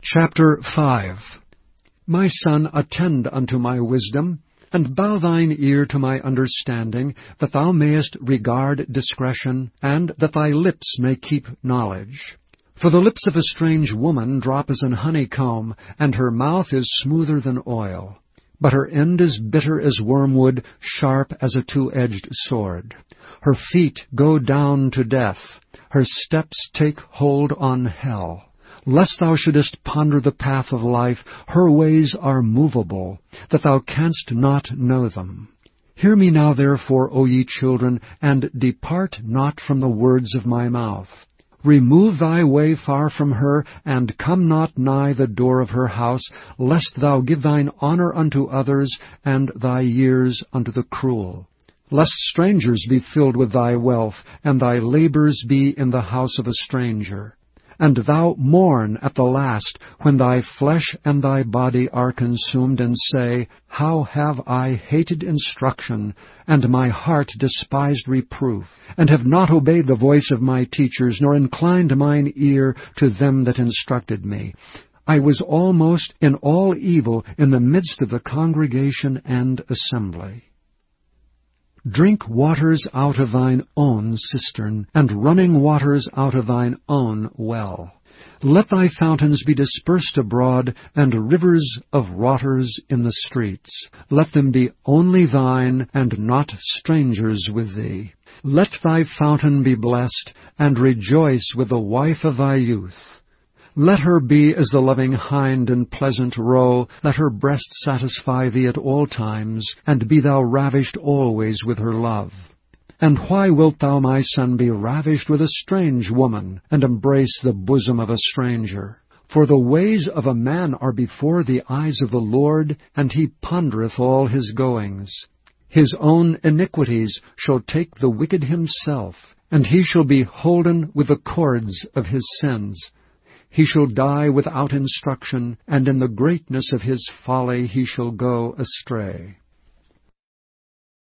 Chapter 5. My son, attend unto my wisdom, and bow thine ear to my understanding, that thou mayest regard discretion, and that thy lips may keep knowledge. For the lips of a strange woman drop as an honeycomb, and her mouth is smoother than oil. But her end is bitter as wormwood, sharp as a two-edged sword. Her feet go down to death, her steps take hold on hell. Lest thou shouldest ponder the path of life, her ways are movable, that thou canst not know them. Hear me now therefore, O ye children, and depart not from the words of my mouth. Remove thy way far from her, and come not nigh the door of her house, lest thou give thine honor unto others, and thy years unto the cruel. Lest strangers be filled with thy wealth, and thy labors be in the house of a stranger. And thou mourn at the last, when thy flesh and thy body are consumed, and say, How have I hated instruction, and my heart despised reproof, and have not obeyed the voice of my teachers, nor inclined mine ear to them that instructed me. I was almost in all evil in the midst of the congregation and assembly. Drink waters out of thine own cistern, and running waters out of thine own well. Let thy fountains be dispersed abroad, and rivers of waters in the streets. Let them be only thine, and not strangers with thee. Let thy fountain be blessed, and rejoice with the wife of thy youth. Let her be as the loving hind in pleasant roe. Let her breast satisfy thee at all times, and be thou ravished always with her love. And why wilt thou, my son, be ravished with a strange woman, and embrace the bosom of a stranger? For the ways of a man are before the eyes of the Lord, and he pondereth all his goings. His own iniquities shall take the wicked himself, and he shall be holden with the cords of his sins. He shall die without instruction, and in the greatness of his folly he shall go astray.